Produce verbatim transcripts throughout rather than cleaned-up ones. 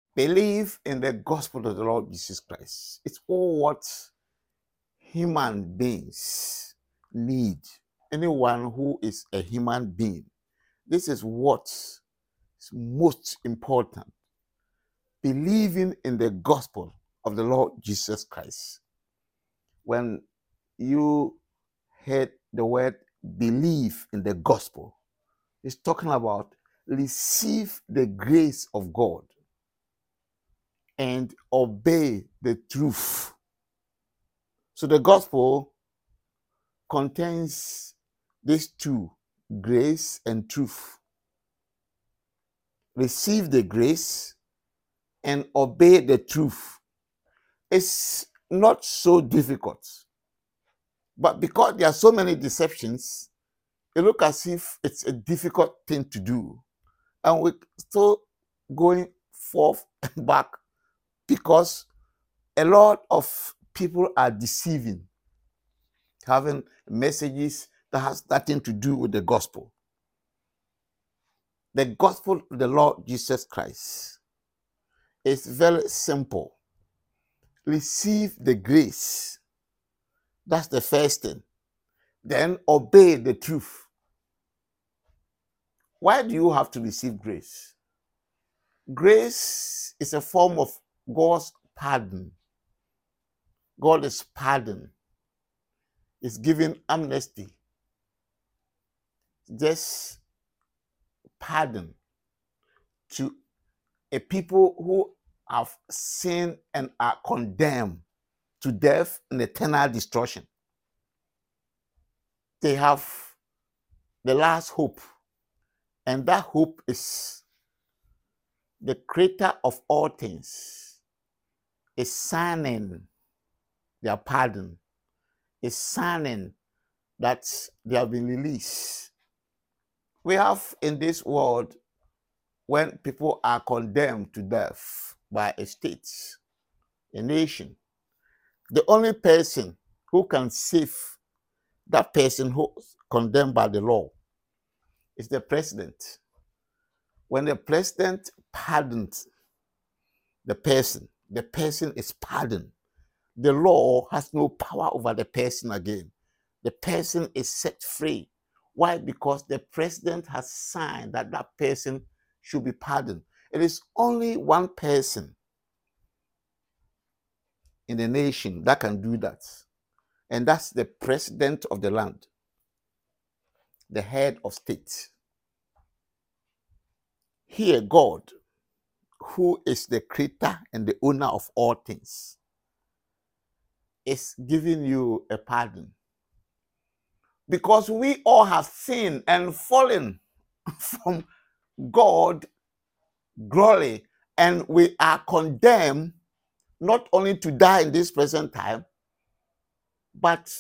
Believe in the gospel of the Lord Jesus Christ. It's all what human beings need. Anyone who is a human being, this is what's most important. Believing in the gospel of the Lord Jesus Christ. When you heard the word believe in the gospel, it's talking about receive the grace of God and obey the truth. So the gospel contains these two, grace and truth. Receive the grace and obey the truth. It's not so difficult. But because there are so many deceptions, it looks as if it's a difficult thing to do. And we're still going forth and back because a lot of people are deceiving, having messages that has nothing to do with the gospel. The gospel of the Lord Jesus Christ is very simple. Receive the grace. That's the first thing. Then obey the truth. Why do you have to receive grace? Grace is a form of God's pardon. God is pardon. It's giving amnesty. Just pardon to a people who have sinned and are condemned to death and eternal destruction. They have the last hope, and that hope is the creator of all things is signing their pardon, is signing that they have been released. We have in this world, when people are condemned to death by a state, a nation, the only person who can save that person who is condemned by the law is the president. When the president pardons the person, the person is pardoned. The law has no power over the person again. The person is set free. Why? Because the president has signed that that person should be pardoned. It is only one person in the nation that can do that. And that's the president of the land, the head of state. Here, God, who is the creator and the owner of all things, is giving you a pardon. Because we all have sinned and fallen from God's glory, and we are condemned not only to die in this present time, but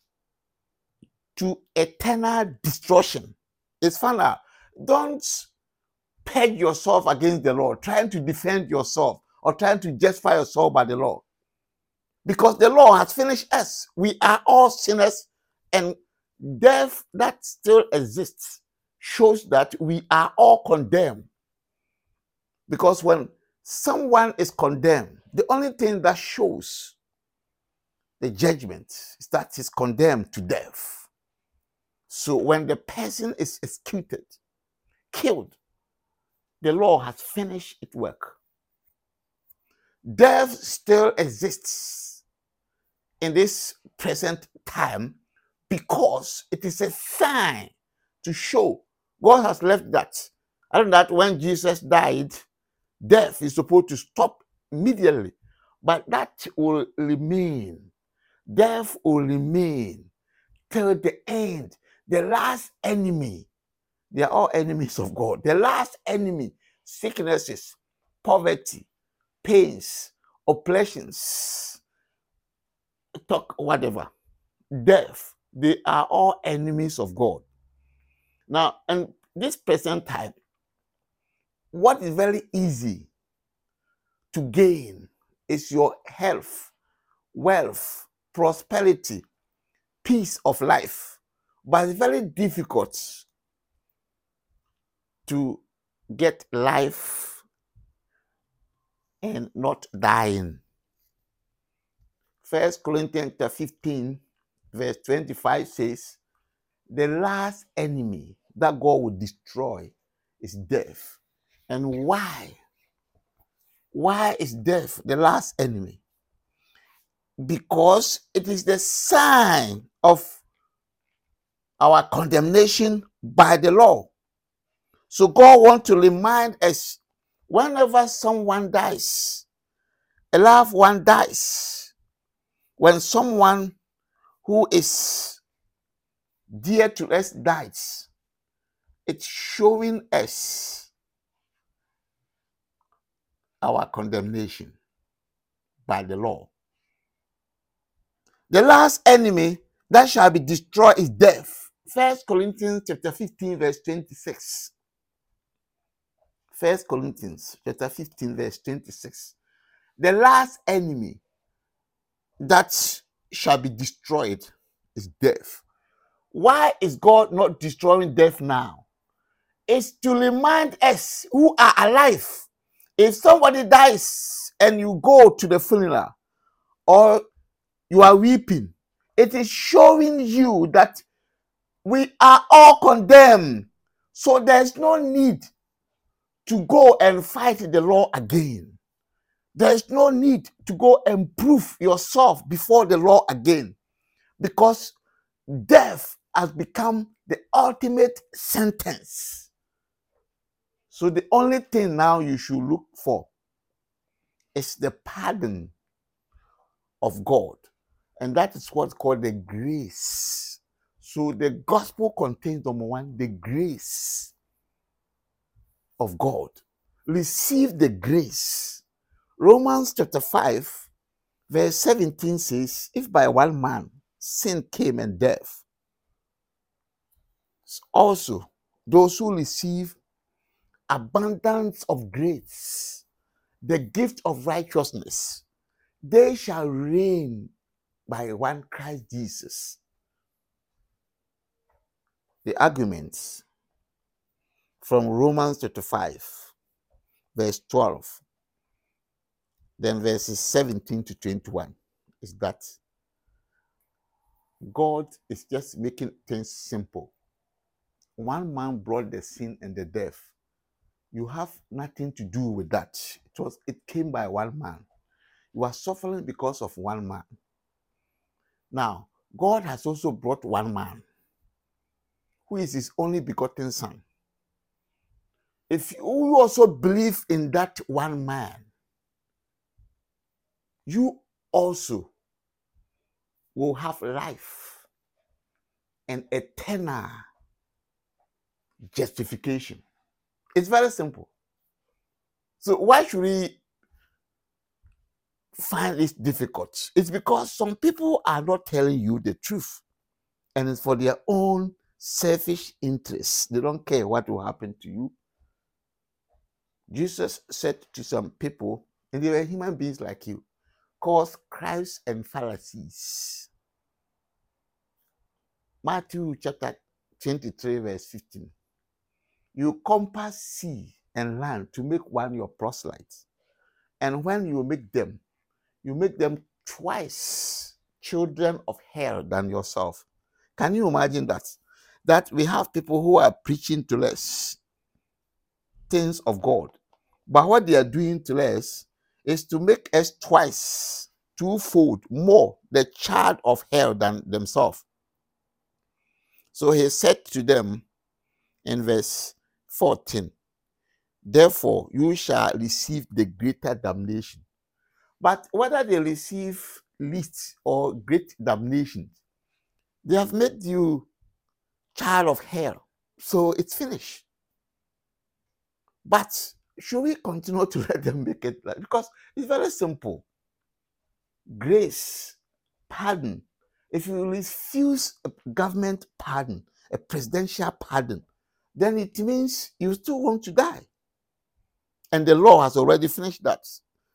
to eternal destruction. It's fun now. Don't peg yourself against the Lord, trying to defend yourself or trying to justify yourself by the law. Because the law has finished us. We are all sinners, and death that still exists shows that we are all condemned. Because when someone is condemned, the only thing that shows the judgment is that he's condemned to death. So when the person is executed, killed, the law has finished its work. Death still exists in this present time because it is a sign to show God has left that. And that when Jesus died, death is supposed to stop immediately, but that will remain. Death will remain till the end. The last enemy, they are all enemies of God. The last enemy, sicknesses, poverty, pains, oppressions, talk whatever, death, they are all enemies of God. Now, in this present time, what is very easy to gain is your health, wealth, prosperity, peace of life. But it's very difficult to get life and not dying. First Corinthians fifteen, verse twenty-five says, the last enemy that God will destroy is death. And why? Why is death the last enemy? Because it is the sign of our condemnation by the law. So God wants to remind us, whenever someone dies, a loved one dies, when someone who is dear to us dies, it's showing us our condemnation by the law. The last enemy that shall be destroyed is death. First Corinthians chapter fifteen, verse twenty-six. First Corinthians chapter fifteen, verse twenty-six. The last enemy that shall be destroyed is death. Why is God not destroying death now? It's to remind us who are alive. If somebody dies and you go to the funeral or you are weeping, it is showing you that we are all condemned. So there's no need to go and fight the law again. There's no need to go and prove yourself before the law again, because death has become the ultimate sentence. So the only thing now you should look for is the pardon of God. And that is what's called the grace. So the gospel contains, number one, the grace of God. Receive the grace. Romans chapter five, verse seventeen says, if by one man sin came and death, also those who receive abundance of grace, the gift of righteousness, they shall reign by one Christ Jesus. The arguments from Romans chapter five, verse twelve, then verses seventeen to twenty-one, is that God is just making things simple. One man brought the sin and the death. You have nothing to do with that. It was, it came by one man. You are suffering because of one man. Now, God has also brought one man, who is his only begotten son. If you also believe in that one man, you also will have life and eternal justification. It's very simple. So why should we find this difficult? It's because some people are not telling you the truth, and it's for their own selfish interests. They don't care what will happen to you. Jesus said to some people, and they were human beings like you, called scribes and Pharisees. Matthew chapter twenty-three, verse fifteen. You compass sea and land to make one your proselytes. And when you make them, you make them twice children of hell than yourself. Can you imagine that? That we have people who are preaching to us things of God, but what they are doing to us is to make us twice, twofold more the child of hell than themselves. So he said to them in verse fourteen, therefore you shall receive the greater damnation. But whether they receive least or great damnation, they have made you child of hell. So it's finished. But should we continue to let them make it? Because it's very simple. Grace, pardon. If you refuse a government pardon, a presidential pardon, then it means you still want to die. And the law has already finished that.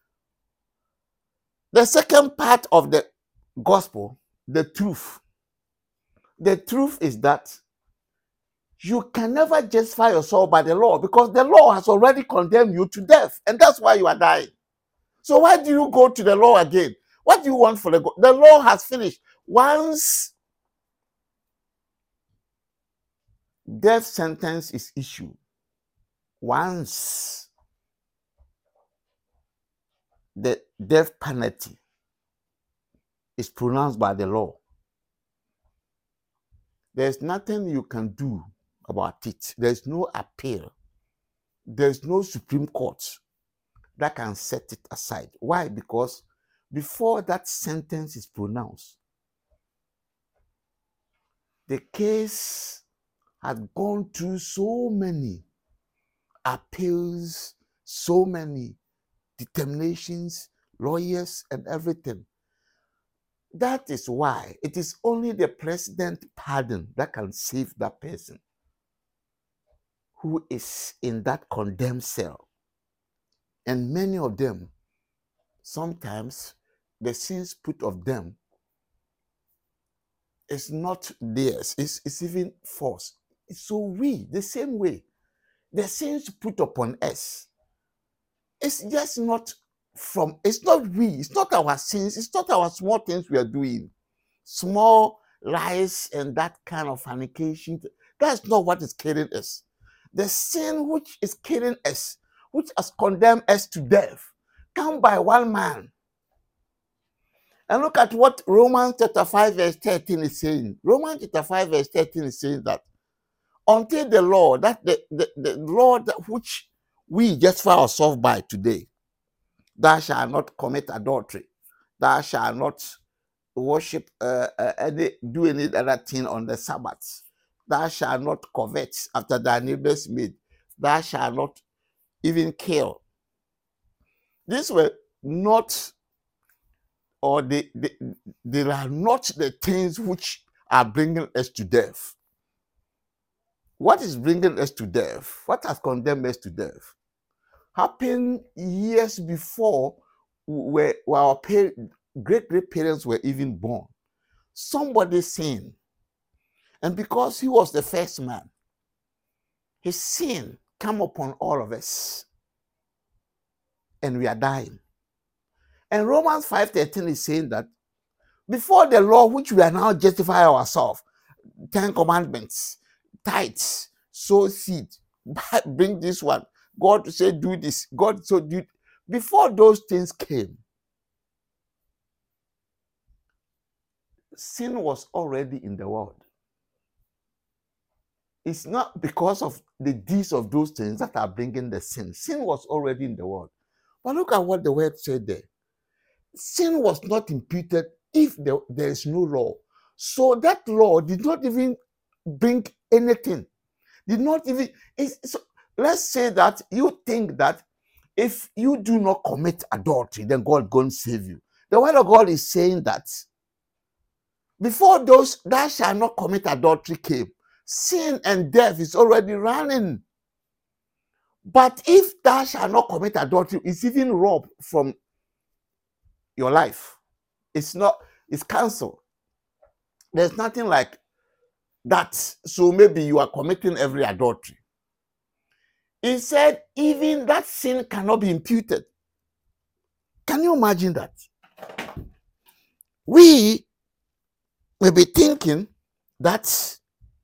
The second part of the gospel, the truth. The truth is that you can never justify yourself by the law, because the law has already condemned you to death, and that's why you are dying. So why do you go to the law again? What do you want for the God? The law has finished. Once death sentence is issued, once the death penalty is pronounced by the law, there's nothing you can do about it. There's no appeal. There's no Supreme Court that can set it aside. Why? Because before that sentence is pronounced, the case had gone through so many appeals, so many determinations, lawyers, and everything. That is why it is only the president pardon that can save that person who is in that condemned cell. And many of them, sometimes the sins put of them is not theirs, it's, it's even false. So we, the same way, the sins put upon us, it's just not from, it's not we, it's not our sins, it's not our small things we are doing. Small lies and that kind of fornication, that's not what is killing us. The sin which is killing us, which has condemned us to death, come by one man. And look at what Romans chapter five verse thirteen is saying. Romans chapter five verse thirteen is saying that until the law, that the, the, the law that which we justify ourselves by today, thou shalt not commit adultery, thou shalt not worship uh, uh, any, do any other thing on the Sabbath, thou shalt not covet after thy neighbor's maid, thou shalt not even kill. These were not, or they, they, they are not the things which are bringing us to death. What is bringing us to death? What has condemned us to death? Happened years before, where, where our great great parents were even born. Somebody sinned, and because he was the first man, his sin came upon all of us, and we are dying. And Romans five thirteen is saying that before the law, which we are now justify ourselves, Ten Commandments, tithes, sow seed, bring this one, God said do this, God so do. Before those things came, sin was already in the world. It's not because of the deeds of those things that are bringing the sin. Sin was already in the world. But look at what the word said there. Sin was not imputed if there, there is no law. So that law did not even bring anything. Did not even, it's, so let's say that you think that if you do not commit adultery, then God going to save you. The word of God is saying that before those thou shalt not commit adultery came, sin and death is already running. But if thou shalt not commit adultery, it's even robbed from your life. It's not, it's cancelled. There's nothing like that. So maybe you are committing every adultery. He said, even that sin cannot be imputed. Can you imagine that? We may be thinking that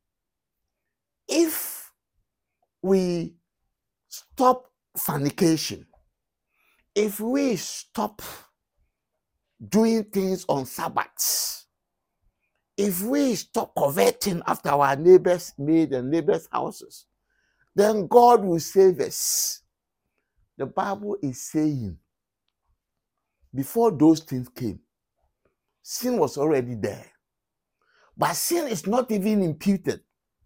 if we stop fornication, if we stop doing things on Sabbaths, if we stop coveting after our neighbors' maid and neighbors' houses, then God will save us. The Bible is saying, before those things came, sin was already there. But sin is not even imputed.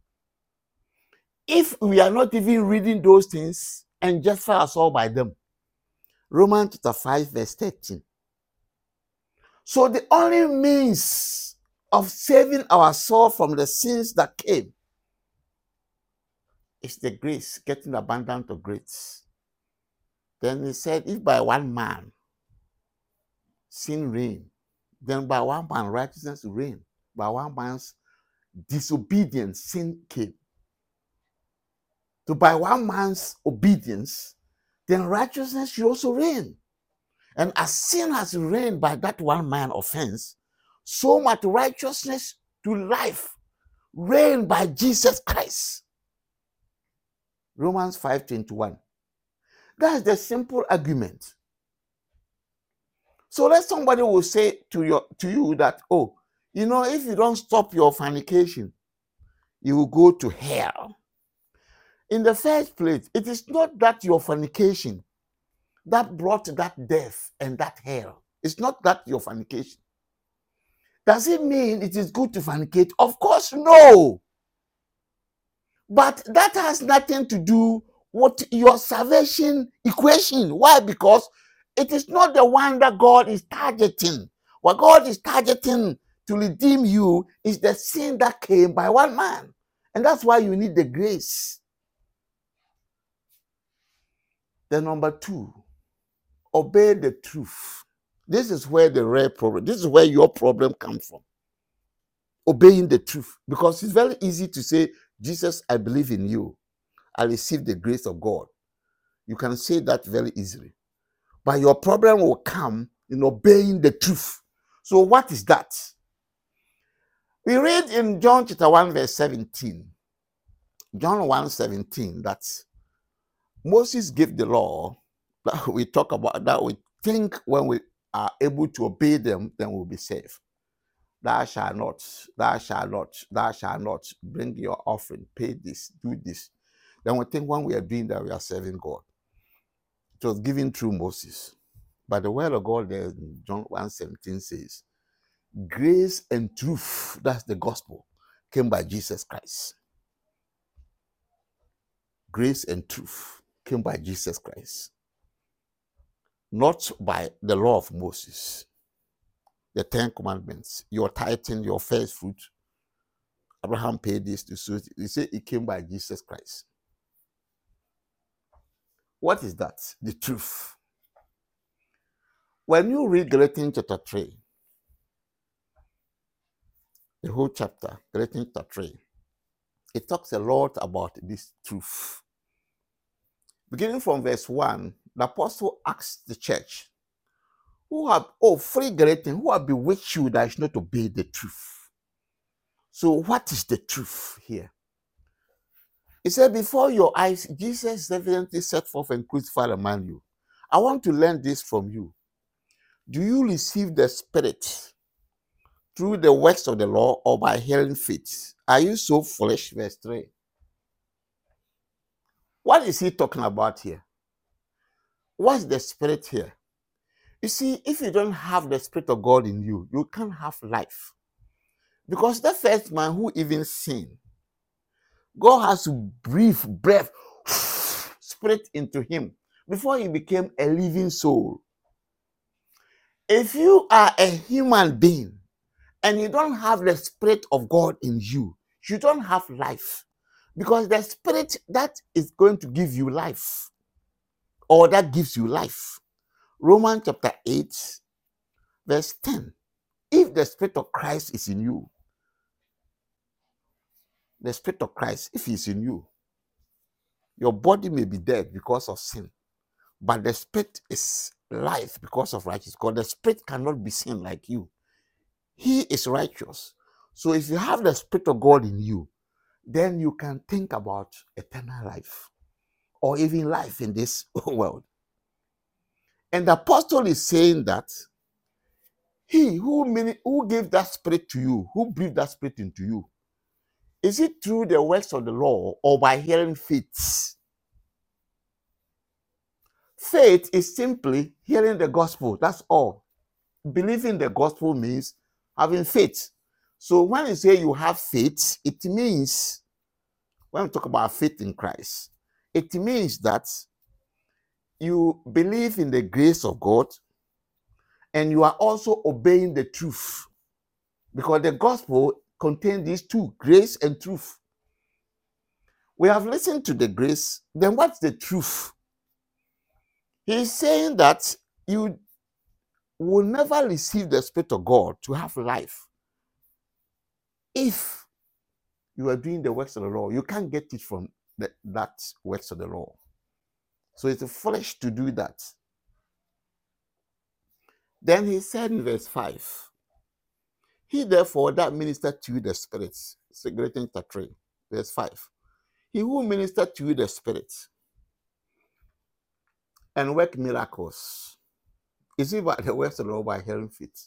If we are not even reading those things and justify ourselves by them. Romans chapter five, verse thirteen. So the only means of saving our soul from the sins that came is the grace, getting abundant of grace. Then he said, if by one man sin reigned, then by one man righteousness reigned. By one man's disobedience, sin came. So by one man's obedience, then righteousness should also reign. And as sin has reigned by that one man offense, so much righteousness to life reigned by Jesus Christ. Romans five twenty-one. That's the simple argument. So let somebody will say to your to you that, oh, you know, if you don't stop your fornication, you will go to hell. In the first place, it is not that your fornication that brought that death and that hell. It's not that your fornication. Does it mean it is good to fornicate? Of course, no. But that has nothing to do with your salvation equation. Why? Because it is not the one that God is targeting. What God is targeting to redeem you is the sin that came by one man. And that's why you need the grace. The number two, obey the truth. This is where the real problem, this is where your problem comes from. Obeying the truth. Because it's very easy to say, Jesus, I believe in you. I receive the grace of God. You can say that very easily. But your problem will come in obeying the truth. So what is that? We read in John chapter one, verse seventeen. John one seventeen, that Moses gave the law that we talk about, that we think when we are able to obey them, then we'll be saved. Thou shalt not, thou shalt not, thou shalt not bring your offering, pay this, do this. Then we think when we are doing that, we are serving God. It was given through Moses. But the word of God there in John one seventeen says, grace and truth, that's the gospel, came by Jesus Christ. Grace and truth came by Jesus Christ. Not by the law of Moses. The Ten Commandments, your tithing, your first fruit. Abraham paid this to suit. He said it came by Jesus Christ. What is that? The truth. When you read Galatians chapter three, the whole chapter, Galatians chapter three, it talks a lot about this truth. Beginning from verse one, the apostle asks the church, who have, oh, free Galatians, who have bewitched you that is not obey the truth? So what is the truth here? He said, before your eyes, Jesus evidently set forth and crucified among you. I want to learn this from you. Do you receive the Spirit through the works of the law or by hearing faith? Are you so foolish? Verse three. What is he talking about here? What's the Spirit here? You see, if you don't have the Spirit of God in you, you can't have life. Because the first man who even sinned, God has to breathe breath, spirit into him before he became a living soul. If you are a human being and you don't have the Spirit of God in you, you don't have life. Because the Spirit that is going to give you life, or that gives you life. Romans chapter eight, verse ten. If the Spirit of Christ is in you, the Spirit of Christ, if he is in you, your body may be dead because of sin, but the Spirit is life because of righteousness. Because the Spirit cannot be sin like you. He is righteous. So if you have the Spirit of God in you, then you can think about eternal life or even life in this world. And the apostle is saying that he who, who gave that Spirit to you, who breathed that Spirit into you, is it through the works of the law or by hearing faith? Faith is simply hearing the gospel. That's all. Believing the gospel means having faith. So when you say you have faith, it means, when we talk about faith in Christ, it means that you believe in the grace of God and you are also obeying the truth. Because the gospel contains these two, grace and truth. We have listened to the grace, then what's the truth? He's saying that you will never receive the Spirit of God to have life if you are doing the works of the law. You can't get it from the, that works of the law. So it's foolish to do that. Then he said in verse five, he therefore that ministered to you the spirits, Greeting chapter three, verse five. He who ministered to you the spirits and work miracles, is it by the words of the Lord, by hearing faith?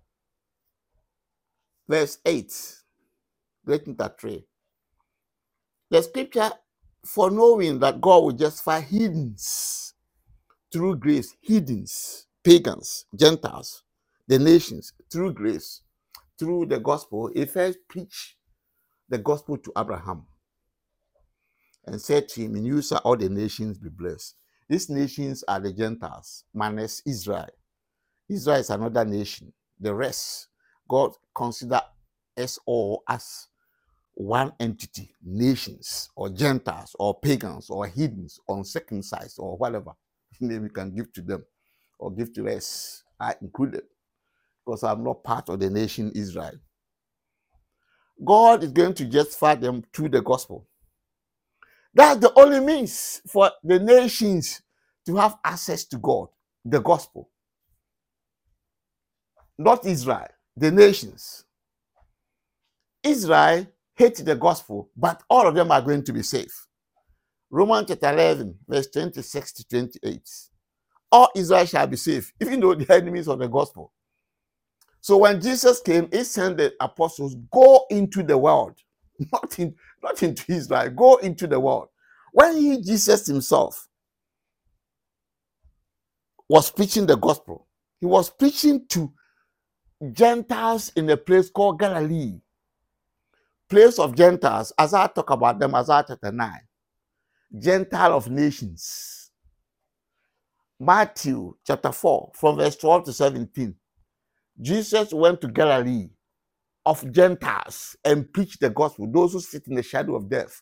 Verse eight, Greeting chapter three. The scripture, for knowing that God will justify heathens through grace, heathens, pagans, Gentiles, the nations, through grace, through the gospel, he first preached the gospel to Abraham and said to him, in you shall all the nations be blessed. These nations are the Gentiles, minus Israel. Israel is another nation. The rest, God consider us all as one entity, nations, or Gentiles, or pagans, or heathens, uncircumcised, or whatever name we can give to them, or give to us, I included, because I'm not part of the nation Israel. God is going to justify them through the gospel. That's the only means for the nations to have access to God, the gospel. Not Israel, the nations. Israel hates the gospel, but all of them are going to be saved. Romans chapter eleven, verse twenty-six to twenty-eight. All Israel shall be saved, even though they are enemies of the gospel. So when Jesus came, he sent the apostles, go into the world, not, in, not into Israel, go into the world. When he, Jesus himself, was preaching the gospel, he was preaching to Gentiles in a place called Galilee. Place of Gentiles, as I talk about them, Isaiah chapter nine. Gentile of nations. Matthew chapter four, from verse twelve to seventeen. Jesus went to Galilee of Gentiles and preached the gospel, those who sit in the shadow of death.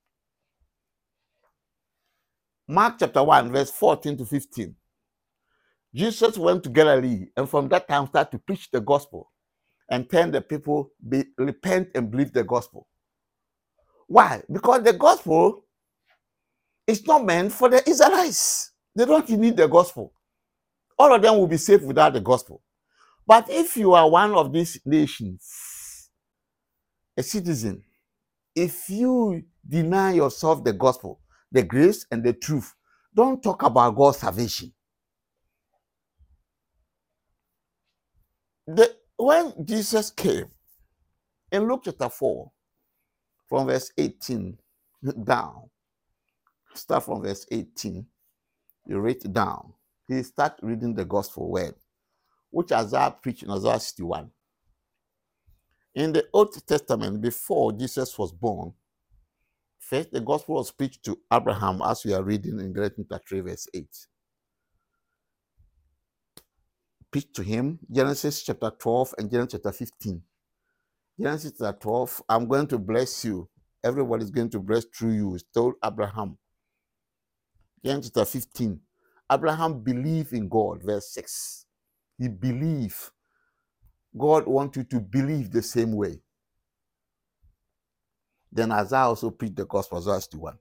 Mark chapter one, verse fourteen to fifteen. Jesus went to Galilee and from that time started to preach the gospel and tell the people, be, repent and believe the gospel. Why? Because the gospel is not meant for the Israelites. They don't need the gospel. All of them will be saved without the gospel. But if you are one of these nations, a citizen, if you deny yourself the gospel, the grace and the truth, don't talk about God's salvation. The, when Jesus came, in Luke chapter four, from verse eighteen down, start from verse eighteen, you read it down. He start reading the gospel word, which Isaiah preached in Isaiah sixty-one. In the Old Testament, before Jesus was born, first the gospel was preached to Abraham, as we are reading in Galatians chapter three, verse eight. Preached to him, Genesis chapter twelve and Genesis chapter fifteen. Genesis chapter twelve, I'm going to bless you. Everybody is going to bless through you. He told Abraham. Genesis chapter fifteen, Abraham believed in God, verse six. He believed. God wants you to believe the same way. Then Isaiah also preached the gospel, Isaiah sixty-one.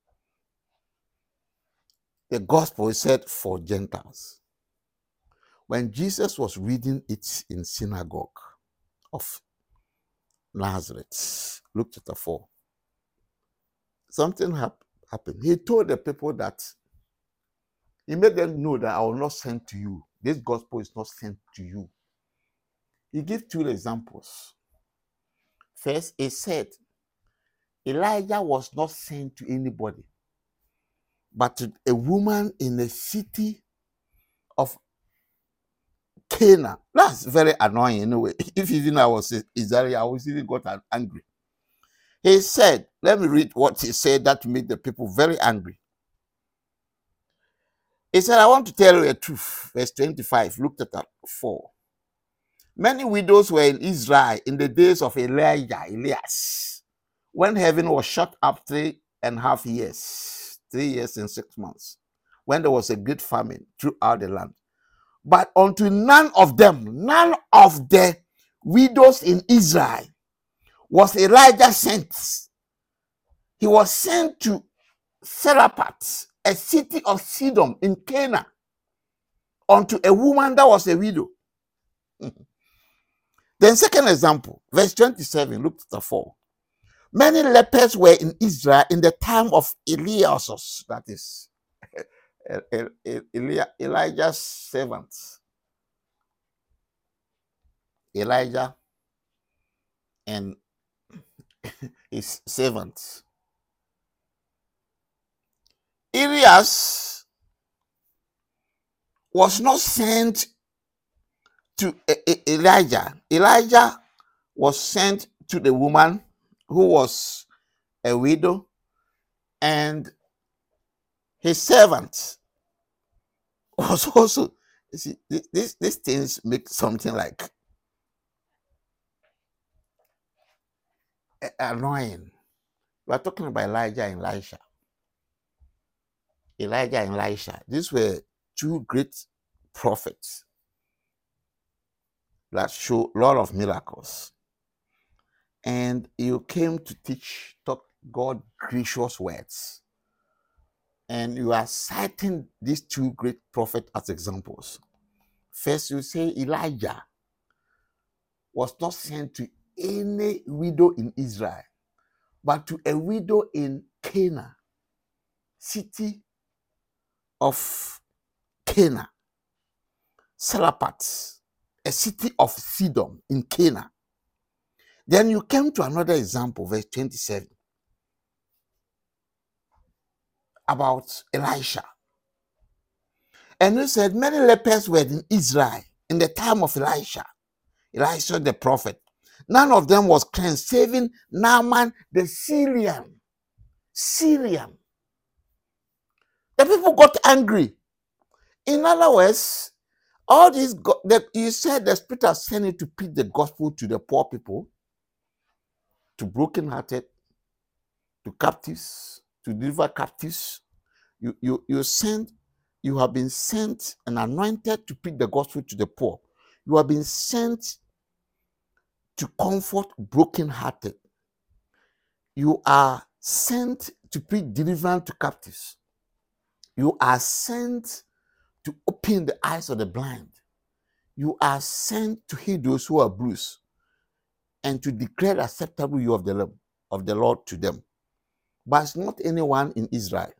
The gospel is said for Gentiles. When Jesus was reading it in synagogue of Nazareth, Luke chapter four, something hap- happened. He told the people that, he made them know that I will not send to you. This gospel is not sent to you. He gave two examples. First, he said, Elijah was not sent to anybody, but to a woman in a city of Canaan. That's very annoying anyway. If even I was Israeli, I was even got angry. He said, let me read what he said that made the people very angry. He said, I want to tell you a truth. Verse twenty-five, Luke chapter four. Many widows were in Israel in the days of Elijah, Elias, when heaven was shut up three and a half years, three years and six months, when there was a great famine throughout the land. But unto none of them, none of the widows in Israel was Elijah sent. He was sent to Seraphat, a city of Sidon in Canaan, unto a woman that was a widow. Then, second example, verse twenty-seven, Luke chapter four. Many lepers were in Israel in the time of Elias, that is Elijah's servant. Elijah and his servants. Elias was not sent to Elijah. Elijah was sent to the woman who was a widow, and his servant was also, you see, these these things make something like annoying. We are talking about Elijah and Elisha. Elijah and Elisha. These were two great prophets that show a lot of miracles. And you came to teach, talk God gracious words. And you are citing these two great prophets as examples. First, you say Elijah was not sent to any widow in Israel, but to a widow in Cana, city of Cana, Salapat, a city of Sidon in Cana. Then you came to another example, verse twenty-seven, about Elisha. And you said many lepers were in Israel in the time of Elisha, Elisha the prophet. None of them was cleansed, saving Naaman the Syrian. Syrian. The people got angry. In other words, all these, the, you said the Spirit has sent you to preach the gospel to the poor people, to brokenhearted, to captives, to deliver captives. You, you, you sent, you have been sent and anointed to preach the gospel to the poor. You have been sent to comfort brokenhearted. You are sent to preach deliverance to captives. You are sent to open the eyes of the blind. You are sent to heal those who are bruised and to declare the acceptable year of the Lord, of the Lord to them. But it's not anyone in Israel,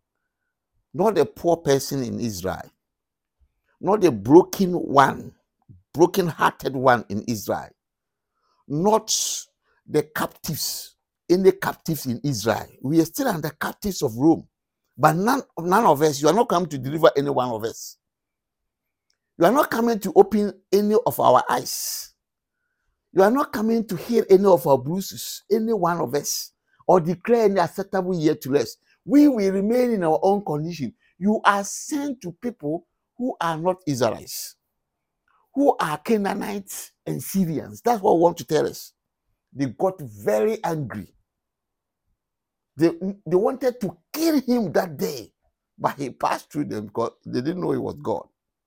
not a poor person in Israel, not a broken one, broken-hearted one in Israel, not the captives, any captives in Israel. We are still under captives of Rome. But none, none of us, you are not coming to deliver any one of us. You are not coming to open any of our eyes. You are not coming to heal any of our bruises, any one of us, or declare any acceptable year to us. We will remain in our own condition. You are sent to people who are not Israelites, who are Canaanites and Syrians. That's what I want to tell us. They got very angry. They, they wanted to kill him that day, but he passed through them because they didn't know he was God.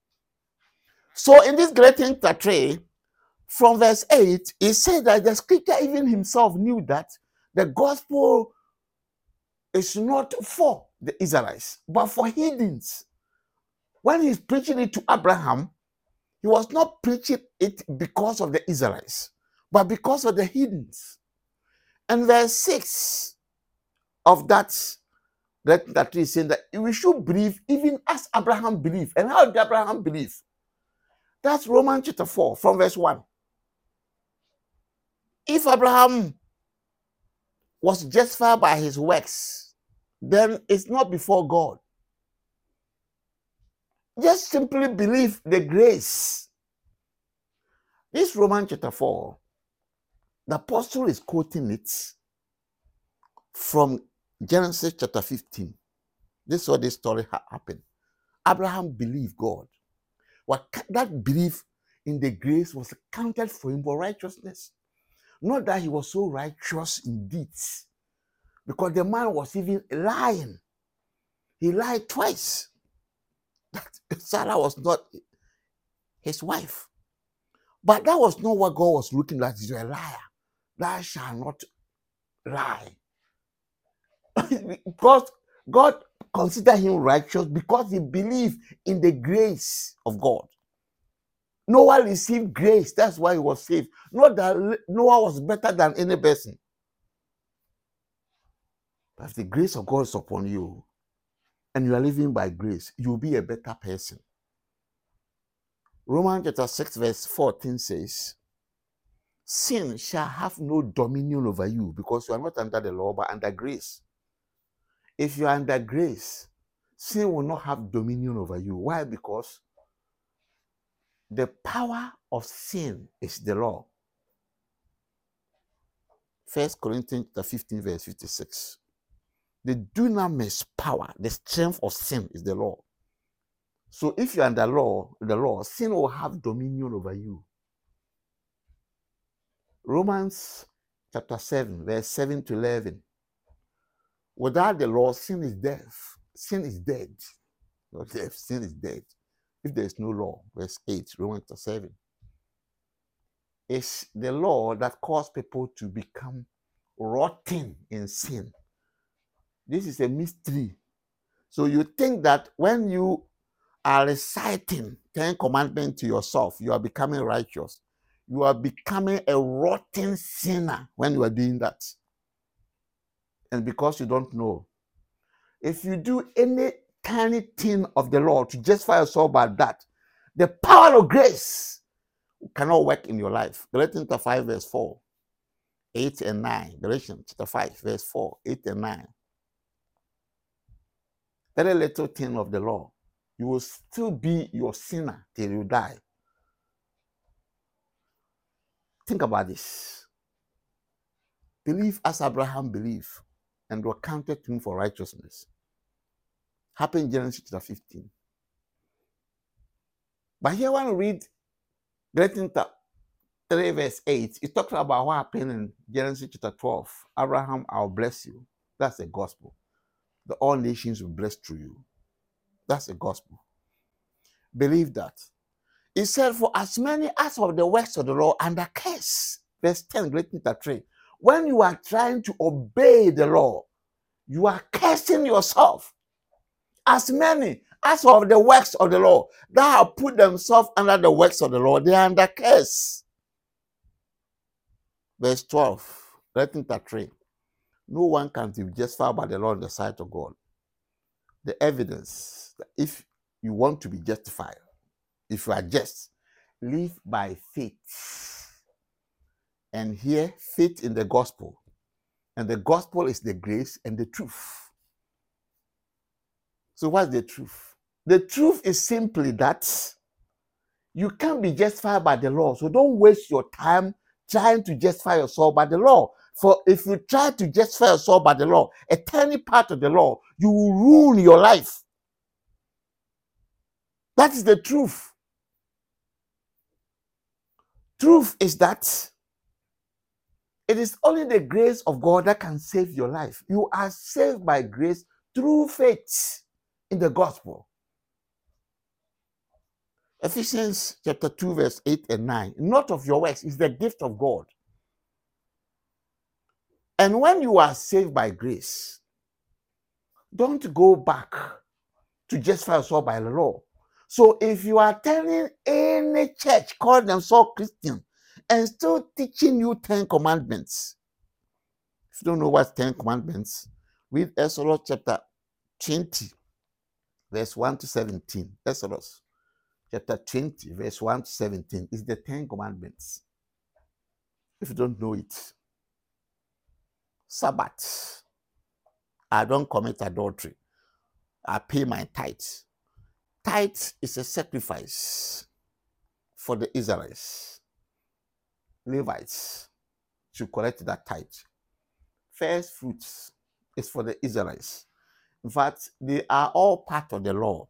So in this greeting portray, from verse eight, it said that the scripture even himself knew that the gospel is not for the Israelites, but for heathens. When he's preaching it to Abraham, he was not preaching it because of the Israelites, but because of the heathens. And verse six of that, that, that is saying that we should believe even as Abraham believed. And how did Abraham believe? That's Romans chapter four from verse one. If Abraham was justified by his works, then it's not before God. Just simply believe the grace. This Romans chapter four, the apostle is quoting it from Genesis chapter fifteen. This is what this story ha- happened. Abraham believed God. What that belief in the grace was counted for him for righteousness. Not that he was so righteous in deeds, because the man was even lying. He lied twice. That Sarah was not his wife. But that was not what God was looking at. You're a liar. Thou shalt not lie. Because God considered him righteous because he believed in the grace of God. Noah received grace. That's why he was saved. Not that Noah was better than any person. But if the grace of God is upon you and you are living by grace, you'll be a better person. Romans chapter six, verse fourteen says, sin shall have no dominion over you because you are not under the law, but under grace. If you are under grace, sin will not have dominion over you. Why? Because the power of sin is the law. First Corinthians fifteen, verse fifty-six. The dunamis power, the strength of sin is the law. So if you're under law, the law, sin will have dominion over you. Romans chapter seven, verse seven to eleven. Without the law, sin is death. Sin is dead. Not death, sin is dead. If there is no law, verse eight, Romans chapter seven. It's the law that caused people to become rotten in sin. This is a mystery. So you think that when you are reciting Ten Commandments to yourself, you are becoming righteous. You are becoming a rotten sinner when you are doing that. And because you don't know, if you do any tiny thing of the law to justify yourself by that, the power of grace cannot work in your life. Galatians chapter five, verse four, eight and nine. Galatians chapter five, verse four, eight and nine. Very little thing of the law, you will still be your sinner till you die. Think about this. Believe as Abraham believed, and were counted to him for righteousness. Happened in Genesis chapter fifteen. But here when we read Galatians three, verse eight, it talks about what happened in Genesis chapter twelve. Abraham, I'll bless you. That's the gospel. The all nations will bless through you. That's the gospel. Believe that. It said, for as many as of the works of the law under curse. Verse ten, Galatians three. When you are trying to obey the law, you are cursing yourself. As many as of the works of the law that have put themselves under the works of the law, they are under curse. Verse twelve, Galatians three. No one can be justified by the law in the sight of God. The evidence that if you want to be justified, if you are just, live by faith. And here, faith in the gospel. And the gospel is the grace and the truth. So what's the truth? The truth is simply that you can't be justified by the law. So don't waste your time trying to justify yourself by the law. For if you try to justify yourself by the law, a tiny part of the law, you will ruin your life. That is the truth. Truth is that it is only the grace of God that can save your life. You are saved by grace through faith in the gospel. Ephesians chapter two, verse eight and nine. Not of your works, is the gift of God. And when you are saved by grace, don't go back to justify yourself by the law. So if you are telling any church called themselves Christian and still teaching you Ten Commandments, if you don't know what's Ten Commandments, read Exodus chapter twenty, verse one to seventeen. Exodus chapter twenty, verse one to seventeen is the Ten Commandments. If you don't know it, Sabbath, I don't commit adultery, I pay my tithes. Tithe is a sacrifice for the Israelites. Levites should collect that tithe. First fruits is for the Israelites. In fact, they are all part of the law.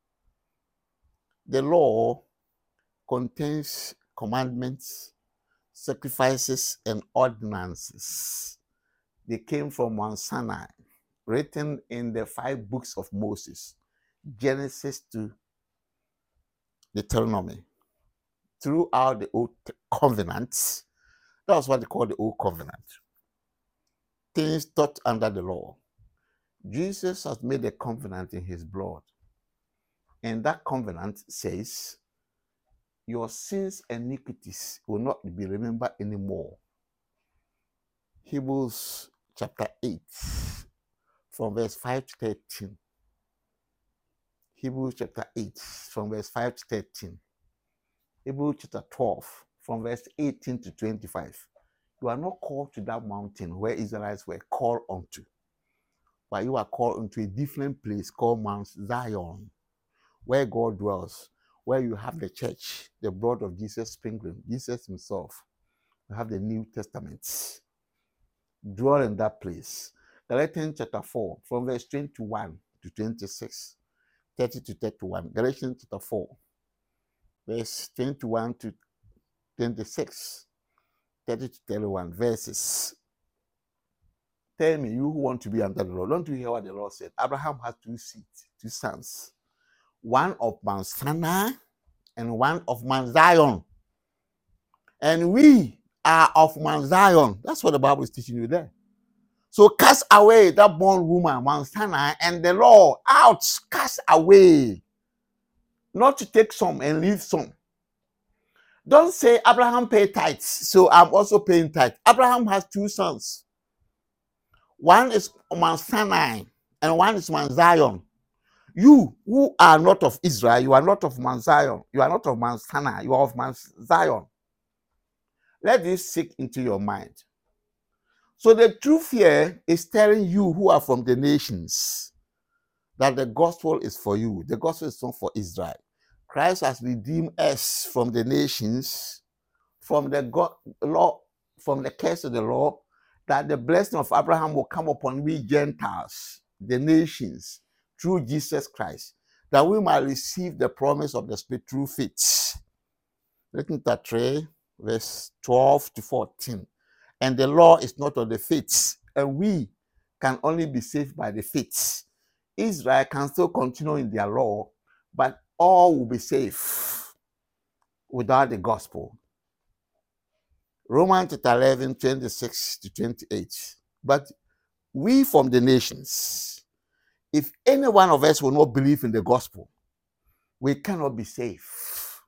The law contains commandments, sacrifices, and ordinances. They came from Mount Sinai, written in the five books of Moses, Genesis to Deuteronomy. Throughout the Old Covenant, that was what they call the Old Covenant. Things taught under the law. Jesus has made a covenant in his blood. And that covenant says, your sins and iniquities will not be remembered anymore. Hebrews chapter eight, from verse five to thirteen. Hebrews chapter eight, from verse five to thirteen. Hebrews chapter twelve, from verse eighteen to twenty-five. You are not called to that mountain where Israelites were called unto, but you are called into a different place called Mount Zion, where God dwells, where you have the church, the blood of Jesus sprinkling, Jesus himself. You have the New Testament. Dwell in that place. Galatians chapter four, from verse twenty-one to twenty-six, thirty to thirty-one. Galatians chapter four, verse twenty-one to twenty-six, thirty to thirty-one verses. Tell me, you who want to be under the law, don't you hear what the Lord said? Abraham had two seeds, two sons. One of Mount Sinai and one of Mount Zion. And we are of Mount Zion. That's what the Bible is teaching you there. So cast away that born woman, Mount Sinai, and the law out, cast away. Not to take some and leave some. Don't say Abraham paid tithes, so I'm also paying tithes. Abraham has two sons. One is Mount Sinai and one is Mount Zion. You who are not of Israel, you are not of Mount Zion, you are not of Mount Sinai, you are of Mount Zion. Let this sink into your mind. So the truth here is telling you who are from the nations that the gospel is for you. The gospel is not for Israel. Christ has redeemed us from the nations, from the God, law, from the curse of the law, that the blessing of Abraham will come upon we Gentiles, the nations, through Jesus Christ, that we might receive the promise of the Spirit through faith. Look at that three, verse twelve to fourteen. And the law is not of the faith, and we can only be saved by the faith. Israel can still continue in their law, but all will be safe without the gospel. Romans eleven, twenty-six to twenty-eight. But we from the nations, if any one of us will not believe in the gospel, we cannot be safe.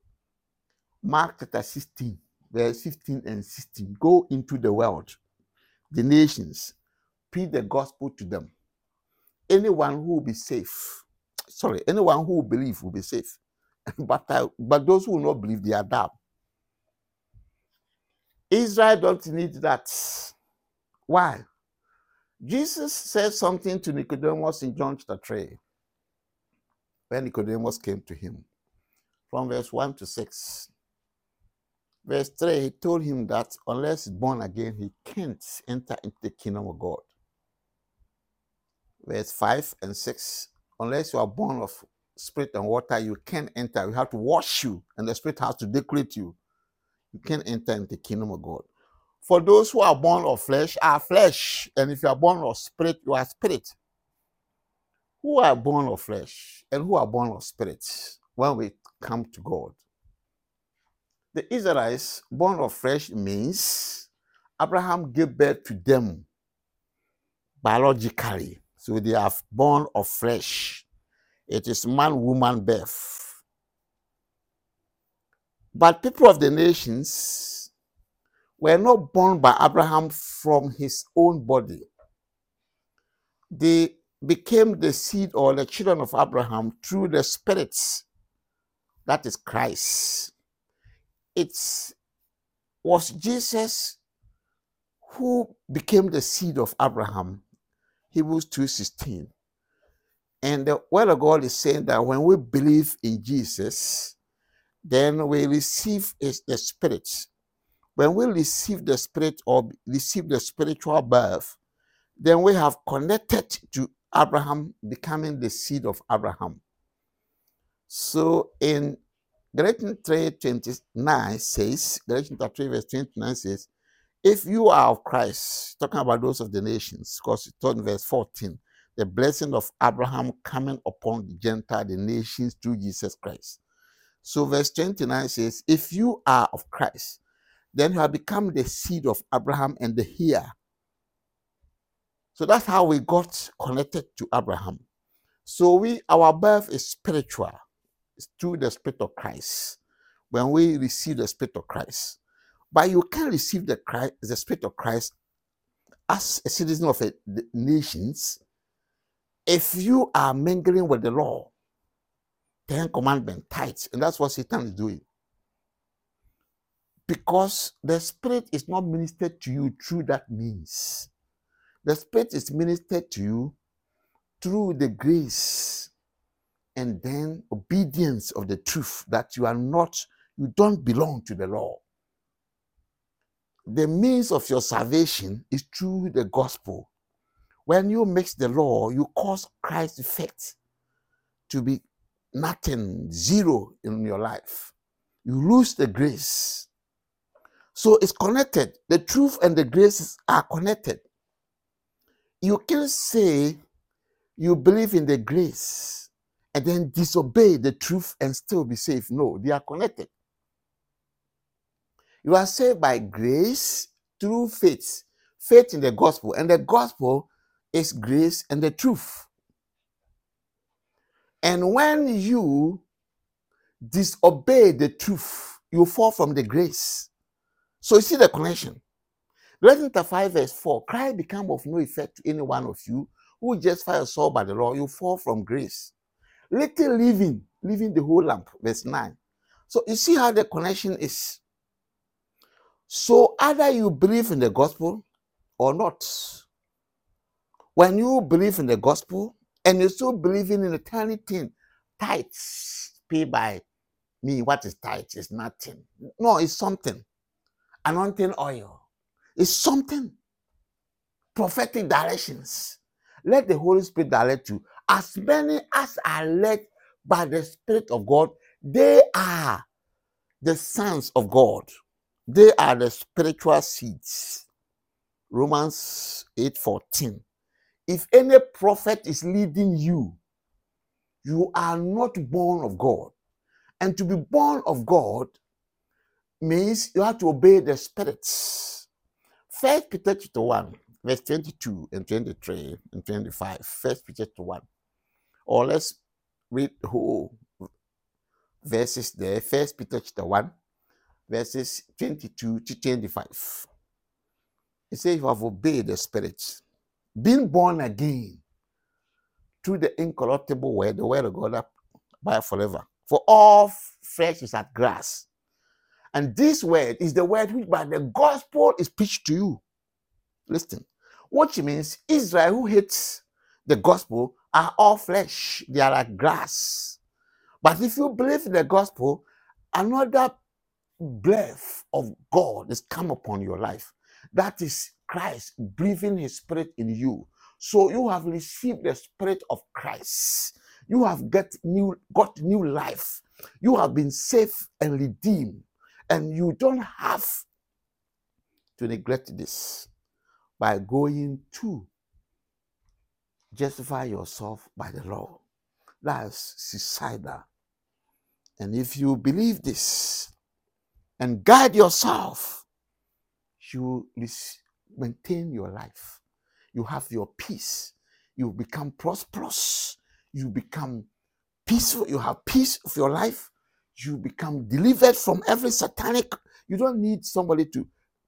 Mark chapter sixteen, verse fifteen and sixteen. Go into the world, the nations, preach the gospel to them. Anyone who will be safe, sorry, anyone who will believe will be safe. but, uh, but those who will not believe, they are damned. Israel don't need that. Why? Jesus said something to Nicodemus in John chapter three, when Nicodemus came to him, from verse one to six. Verse three, he told him that unless he's born again, he can't enter into the kingdom of God. Verse five and six, unless you are born of spirit and water, you can't enter. We have to wash you, and the Spirit has to decorate you. You can't enter into the kingdom of God. For those who are born of flesh are flesh, and if you are born of spirit, you are spirit. Who are born of flesh and who are born of spirit when we come to God? The Israelites born of flesh means Abraham gave birth to them biologically. So they are born of flesh. It is man-woman birth. But people of the nations were not born by Abraham from his own body. They became the seed or the children of Abraham through the Spirit, that is Christ. It was Jesus who became the seed of Abraham, Hebrews two sixteen. And the word of God is saying that when we believe in Jesus, then we receive his, the Spirit. When we receive the Spirit or receive the spiritual birth, then we have connected to Abraham, becoming the seed of Abraham. So in Galatians three twenty-nine says, Galatians three verse twenty-nine says, if you are of Christ, talking about those of the nations, because it told in verse fourteen, the blessing of Abraham coming upon the Gentile, the nations through Jesus Christ. So verse twenty-nine says, if you are of Christ, then you have become the seed of Abraham and the heir. So that's how we got connected to Abraham. So we, our birth is spiritual. It's through the Spirit of Christ. when we receive the Spirit of Christ. But you can't receive the Christ, the Spirit of Christ as a citizen of a, the nations if you are mingling with the law, Ten Commandments, tithes, and that's what Satan is doing. Because the Spirit is not ministered to you through that means. The Spirit is ministered to you through the grace and then obedience of the truth that you are not, you don't belong to the law. The means of your salvation is through the gospel. When you mix the law, you cause Christ's effect to be nothing, zero in your life. You lose the grace. So it's connected. The truth and the grace are connected. You can say you believe in the grace and then disobey the truth and still be saved. No, they are connected. You are saved by grace through faith. Faith in the gospel. And the gospel is grace and the truth. And when you disobey the truth, you fall from the grace. So you see the connection. Galatians five verse four, Christ become of no effect to any one of you who justify yourself by the law, you fall from grace. Little living, living the whole lamp, verse nine. So you see how the connection is. So either you believe in the gospel or not. When you believe in the gospel and you're still believing in a tiny thing, tithes paid by me, what is tithes? It's nothing. No, it's something. Anointing oil. It's something. Prophetic directions. Let the Holy Spirit direct you. As many as are led by the Spirit of God, they are the sons of God. They are the spiritual seeds. Romans eight fourteen. If any prophet is leading you, you are not born of God. And to be born of God means you have to obey the spirits. First Peter chapter one, verse twenty-two and twenty-three and twenty-five. First Peter chapter one. Or let's read the whole verses there. First Peter chapter one, verses twenty-two to twenty-five. It says you have obeyed the spirits, being born again through the incorruptible word, the word of God that abide forever. For all flesh is as grass. And this word is the word which by the gospel is preached to you. Listen, what it means, Israel who hates the gospel are all flesh. They are like grass. But if you believe in the gospel, another breath of God is come upon your life. That is Christ breathing his spirit in you. So you have received the spirit of Christ. You have get new, got new life. You have been saved and redeemed. And you don't have to neglect this by going to justify yourself by the law. That's suicidal. And if you believe this and guide yourself, you maintain your life. You have your peace. You become prosperous. You become peaceful. You have peace of your life. You become delivered from every satanic. You don't need somebody to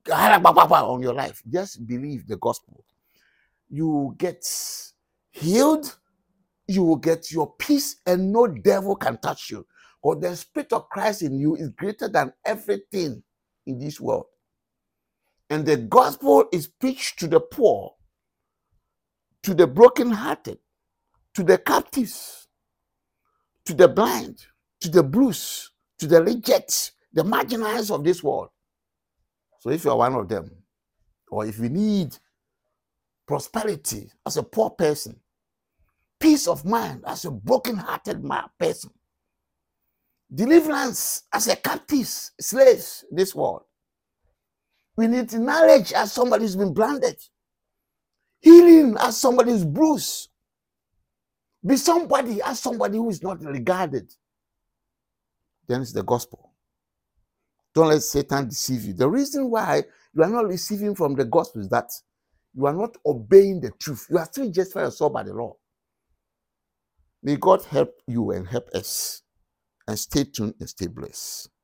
on your life. Just believe the gospel. You get healed. You will get your peace, and no devil can touch you. Because the Spirit of Christ in you is greater than everything in this world. And the gospel is preached to the poor, to the brokenhearted, to the captives, to the blind, to the blues, to the rejects, the marginalized of this world. So if you are one of them, or if you need prosperity as a poor person, peace of mind as a broken-hearted person, deliverance as a captive, slaves in this world. We need knowledge as somebody who's been branded, healing as somebody who's bruised, be somebody as somebody who is not regarded. Then it's the gospel. Don't let Satan deceive you. The reason why you are not receiving from the gospel is that you are not obeying the truth. You are still justifying yourself by the law. May God help you and help us. And stay tuned and stay blessed.